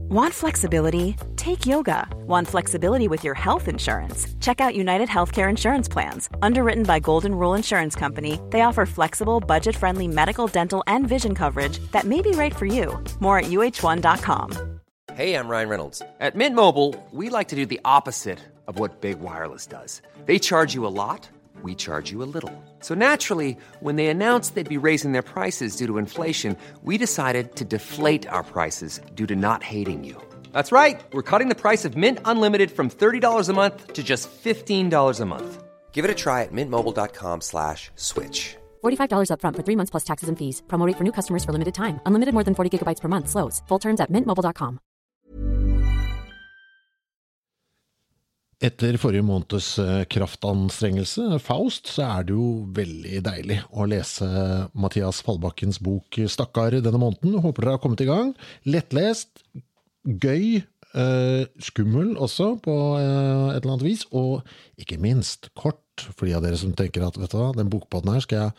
Want flexibility? Take yoga. Want flexibility with your health insurance? Check out United Healthcare Insurance Plans. Underwritten by Golden Rule Insurance Company, they offer flexible, budget-friendly medical, dental, and vision coverage that may be right for you. More at uh1.com. Hey, I'm Ryan Reynolds. At Mint Mobile, we like to do the opposite of what Big Wireless does. They charge you a lot, we charge you a little. So naturally, when they announced they'd be raising their prices due to inflation, we decided to deflate our prices due to not hating you. That's right. We're cutting the price of Mint Unlimited from $30 a month to just $15 a month. Give it a try at mintmobile.com/switch. $45 up front for 3 months plus taxes and fees. Promo rate for new customers for limited time. Unlimited more than 40 gigabytes per month. Slows full terms at mintmobile.com. Etter forrige måneds kraftanstrengelse, Faust, så det jo veldig deilig å lese Mathias Fallbakkens bok Stakkar denne måneden. Håper dere har kommet i gang. Lettlest, gøy, skummel også på et eller annet vis, og ikke minst kort, for de av dere som tenker at, vet du hva, den bokpodden her skal jeg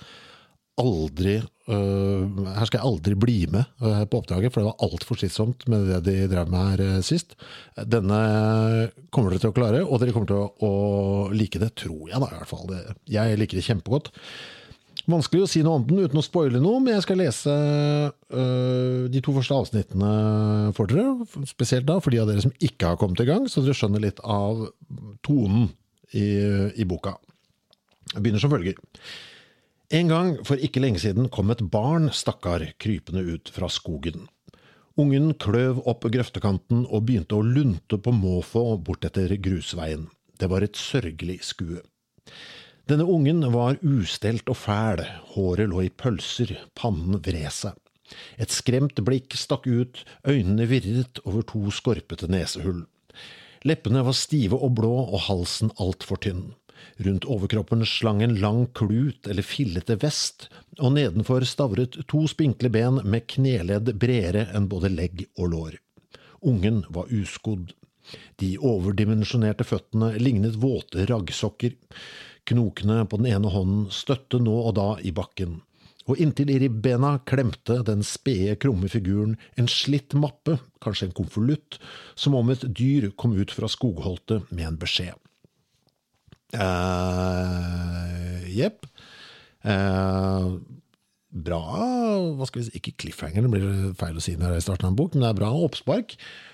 aldri bli med på oppdraget, for det var alt for slitsomt med det de drev med her sist. Denne kommer dere til å klare, og dere kommer til å like det, tror jeg da i hvert fall. Jeg liker det kjempegodt. Vanskelig å si noe om den uten å spoile noe, men jeg skal lese de 2 første avsnittene for dere, spesielt da, for de av dere som ikke har kommet i gang, så dere skjønner litt av tonen i boka. Jeg begynner som følger. En gang for ikke lenge siden kom et barn, stakkar, krypende ut fra skogen. Ungen kløv opp grøftekanten og begynte å lunte på måfå bort etter grusveien. Det var et sørgelig skue. Denne ungen var ustelt og fæl, håret lå i pølser, pannen vred seg. Et skremt blikk stakk ut, øynene virret over 2 skorpete nesehull. Leppene var stive og blå og halsen alt for tynn. Rundt overkroppen slang en lang klut eller fillete vest, og nedenfor stavret 2 spinkle ben med kneledd bredere enn både legg og lår. Ungen var uskodd. De overdimensjonerte føttene lignet våte raggsokker. Knokene på den ene hånden støtte nå og da i bakken, og inntil i ribbena klemte den spede, krumme figuren en slitt mappe, kanskje en konvolutt, som om et dyr kom ut fra skogholtet med en beskjed. Jepp. Bra, hva skal vi si, ikke cliffhanger, det blir feil å si når jeg starter en bok, men det bra oppspark.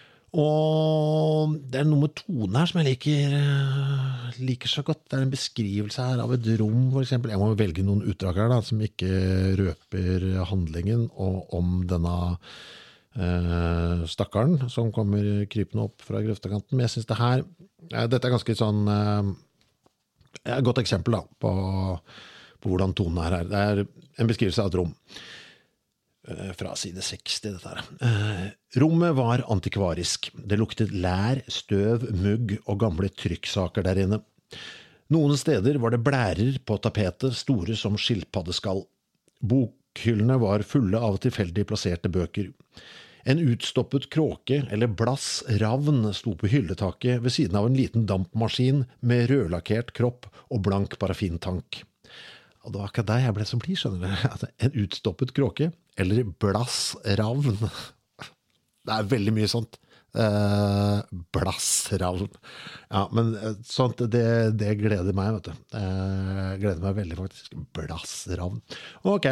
Og det noe med tonen her som jeg liker så godt. Det en beskrivelse her av et rom, for eksempel. Jeg må velge noen utdrag her da, som ikke røper handlingen og om denne stakkaren som kommer krypende opp fra grøftekanten. Men jeg synes dette ganske sånn et godt eksempel da, på hvordan tonen her. Det en beskrivelse av et rom. Fra side 60 dette her. Rommet var antikvarisk. Det luktet lær, støv, mugg og gamle trykksaker der inne. Noen steder var det blærer på tapetet, store som skilpaddeskall. Bokhyllene var fulle av tilfeldig plasserte bøker. En utstoppet kråke eller blass ravn sto på hylletaket ved siden av en liten dampmaskin med rødlakkert kropp og blank parafintank. Og det var akkurat der jeg ble så blid, skjønner du. En utstoppet kråke eller blass ravn. Det veldig mye sånt. Blassravn. Ja, men sånt, det gleder meg, vet du. Gleder meg veldig faktisk. Blassravn. Ok.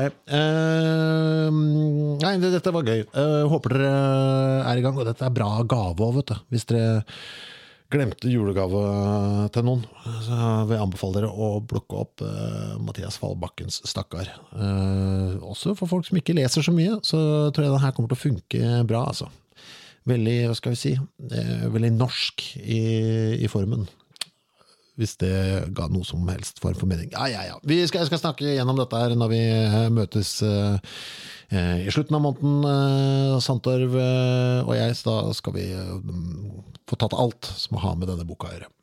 Nei, dette var gøy. Håper dere i gang, og dette bra gave også, vet du. Hvis dere glemte julegave til noen, så vil jeg anbefale dere å plukke opp Mathias Fallbakkens Stakkar. Også for folk som ikke leser så mye, så tror jeg denne her kommer til å funke bra, altså. Veldig, hva skal vi si, veldig norsk i formen, hvis det ga noe som helst form for mening. Ja. Jeg skal snakke gjennom dette her når vi møtes i slutten av måneden, Santorv og jeg, så da skal vi få tatt alt som har med denne boka å gjøre.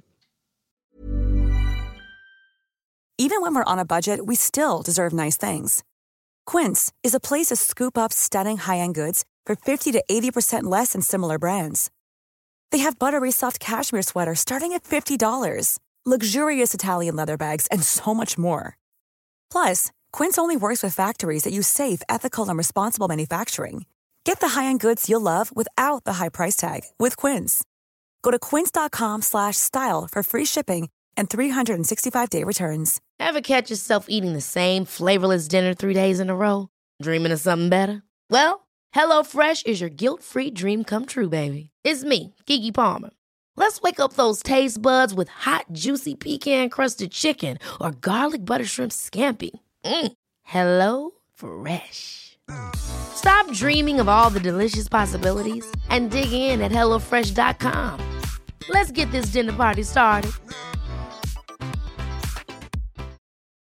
Even when we're on a budget, we still deserve nice things. Quince is a place to scoop up stunning high-end goods for 50 to 80% less than similar brands. They have buttery soft cashmere sweaters starting at $50, luxurious Italian leather bags, and so much more. Plus, Quince only works with factories that use safe, ethical, and responsible manufacturing. Get the high-end goods you'll love without the high price tag with Quince. Go to quince.com/style for free shipping and 365-day returns. Ever catch yourself eating the same flavorless dinner 3 days in a row? Dreaming of something better? Well, HelloFresh is your guilt-free dream come true, baby. It's me, Keke Palmer. Let's wake up those taste buds with hot, juicy pecan-crusted chicken or garlic butter shrimp scampi. Hello Fresh. Stop dreaming of all the delicious possibilities and dig in at HelloFresh.com. Let's get this dinner party started.